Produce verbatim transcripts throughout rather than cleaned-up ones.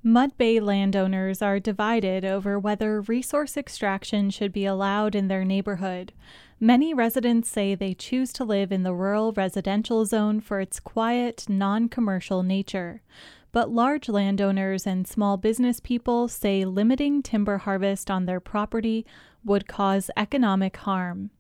Mud Bay landowners are divided over whether resource extraction should be allowed in their neighborhood. Many residents say they choose to live in the rural residential zone for its quiet, non-commercial nature. But large landowners and small business people say limiting timber harvest on their property would cause economic harm.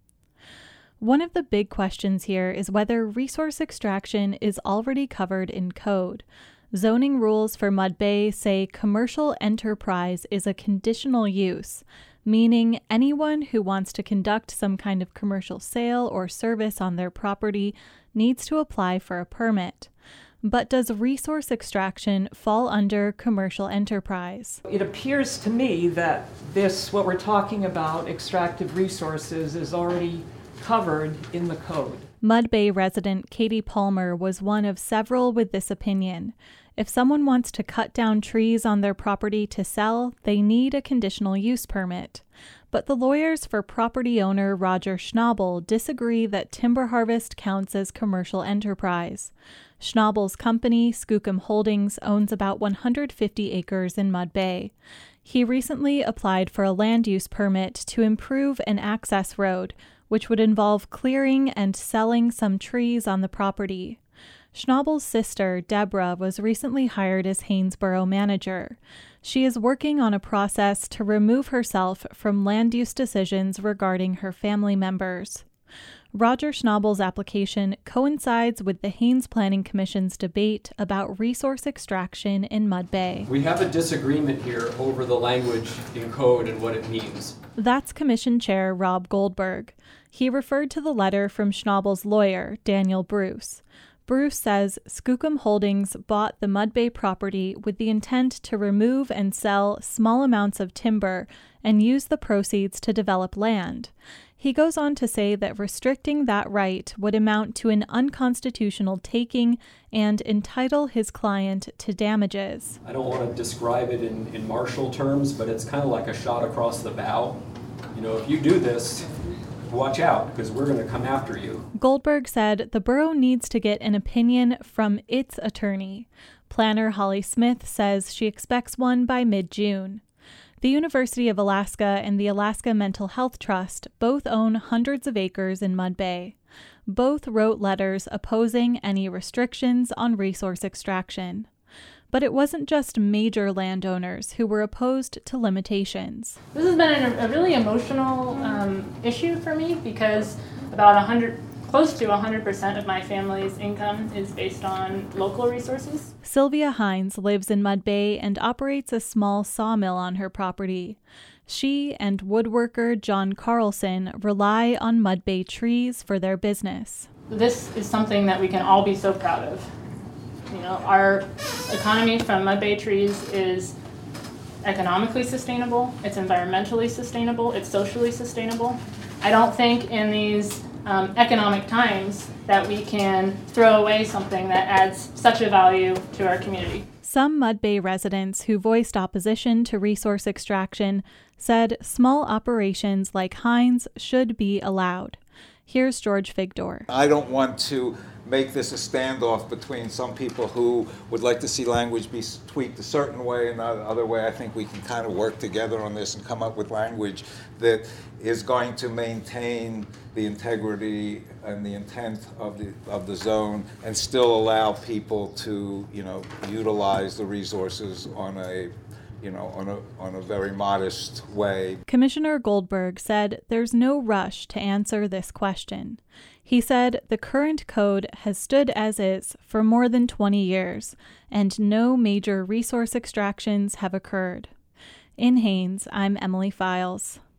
One of the big questions here is whether resource extraction is already covered in code. Zoning rules for Mud Bay say commercial enterprise is a conditional use, meaning anyone who wants to conduct some kind of commercial sale or service on their property needs to apply for a permit. But does resource extraction fall under commercial enterprise? It appears to me that this, what we're talking about, extractive resources, is already covered in the code. Mud Bay resident Katie Palmer was one of several with this opinion. If someone wants to cut down trees on their property to sell, they need a conditional use permit. But the lawyers for property owner Roger Schnabel disagree that timber harvest counts as commercial enterprise. Schnabel's company, Skookum Holdings, owns about one hundred fifty acres in Mud Bay. He recently applied for a land use permit to improve an access road, which would involve clearing and selling some trees on the property. Schnabel's sister, Deborah, was recently hired as Haynesboro manager. She is working on a process to remove herself from land use decisions regarding her family members. Roger Schnabel's application coincides with the Haines Planning Commission's debate about resource extraction in Mud Bay. We have a disagreement here over the language in code and what it means. That's Commission Chair Rob Goldberg. He referred to the letter from Schnabel's lawyer, Daniel Bruce. Bruce says Skookum Holdings bought the Mud Bay property with the intent to remove and sell small amounts of timber and use the proceeds to develop land. He goes on to say that restricting that right would amount to an unconstitutional taking and entitle his client to damages. I don't want to describe it in, in martial terms, but it's kind of like a shot across the bow. You know, if you do this, watch out, because we're going to come after you. Goldberg said the borough needs to get an opinion from its attorney. Planner Holly Smith says she expects one by mid-June. The University of Alaska and the Alaska Mental Health Trust both own hundreds of acres in Mud Bay. Both wrote letters opposing any restrictions on resource extraction. But it wasn't just major landowners who were opposed to limitations. This has been a, a really emotional um, issue for me because about one hundred, close to one hundred percent of my family's income is based on local resources. Sylvia Hines lives in Mud Bay and operates a small sawmill on her property. She and woodworker John Carlson rely on Mud Bay trees for their business. This is something that we can all be so proud of. You know, our economy from Mud Bay trees is economically sustainable, it's environmentally sustainable, it's socially sustainable. I don't think in these um, economic times that we can throw away something that adds such a value to our community. Some Mud Bay residents who voiced opposition to resource extraction said small operations like Hines should be allowed. Here's George Figdor. I don't want to make this a standoff between some people who would like to see language be tweaked a certain way and the other way. I think we can kind of work together on this and come up with language that is going to maintain the integrity and the intent of the of the zone and still allow people to, you know, utilize the resources on a you know, on a on a very modest way. Commissioner Goldberg said there's no rush to answer this question. He said the current code has stood as is for more than twenty years, and no major resource extractions have occurred. In Haines, I'm Emily Files.